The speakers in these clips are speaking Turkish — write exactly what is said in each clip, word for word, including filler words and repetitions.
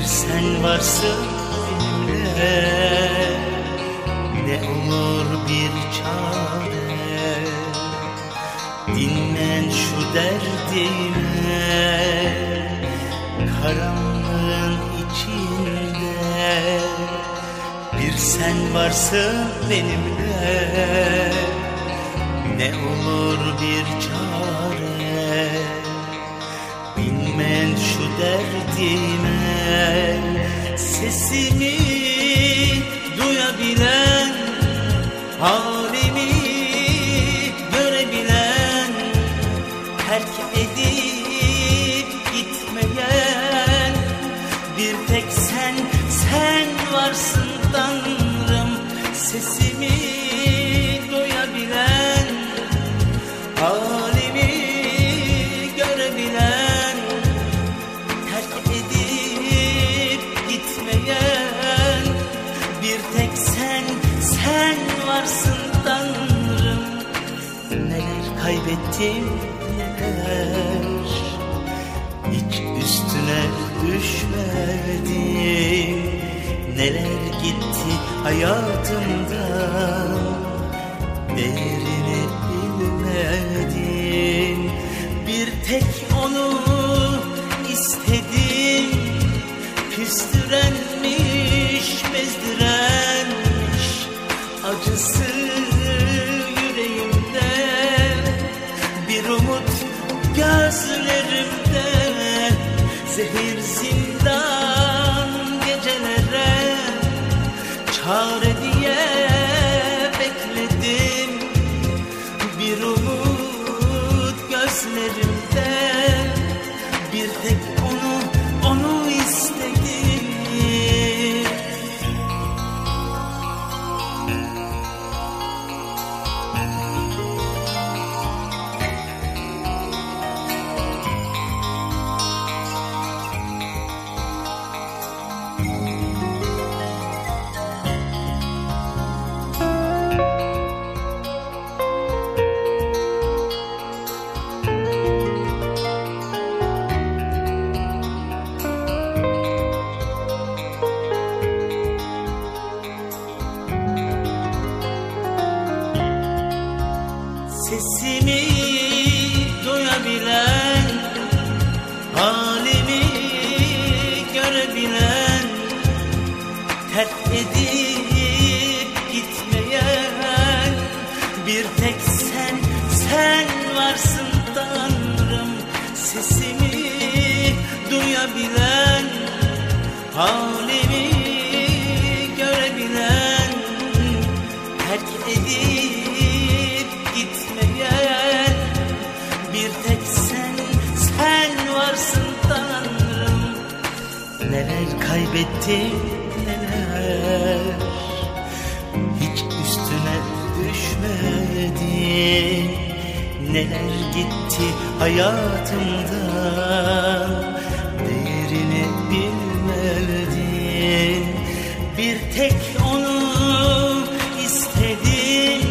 sen varsın benimle, ne olur bir çare. Dinlen şu derdime, karanlığın içinde. Bir sen varsın benimle, ne olur bir çare. Bilmen şu derdime, sesimi duyabilen, halimi görebilen, terk edip gitmeyen bir tek sen, sen varsın Tanrım. Sesimi duyabilen, halimi görebilen, terk edip gitmeyen bir tek sen, sen varsın Tanrım. Neler kaybettim neler, hiç üstüne düşmedim. Neler gitti hayatımdan, değerini bilmedim. Bir tek onu istedim, küstürenmiş, bezdirenmiş, acısı yüreğimde, bir umut gözlerimde. Zehir zindan gecelere, çare diye bekledim. Bir umut gözlerimde, bir tek onu, onu istedim. Sesimi duyabilen, halimi görebilen, terk edip gitmeyen bir tek sen, sen varsın Tanrım. Sesimi duyabilen, halimi görebilen, terk edip gitmeyen bir tek sen, sen varsın Tanrım. Neler kaybettim neler, hiç üstüne düşmedim. Neler gitti hayatımdan, değerini bilmedim. Bir tek onu istedim,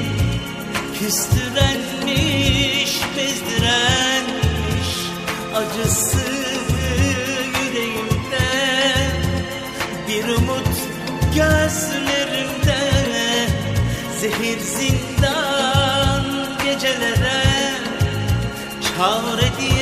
küstürenmiş, bezdirenmiş, acısı yüreğimde, bir umut gözlerimde. Zehir zindan gecelere, çare diye